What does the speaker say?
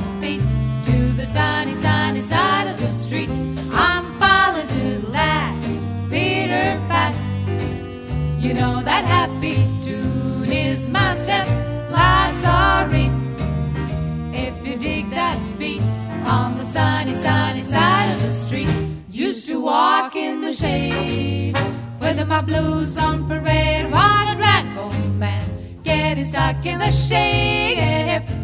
feet to the sunny, sunny side of the street. I'm falling to the last Peter Pan. You know that happy tune is my step, like sorry. If you dig that beat on the sunny, sunny side of the street. Used to walk in the shade with my blues on parade. What a drag, old man, getting stuck in the shade. And if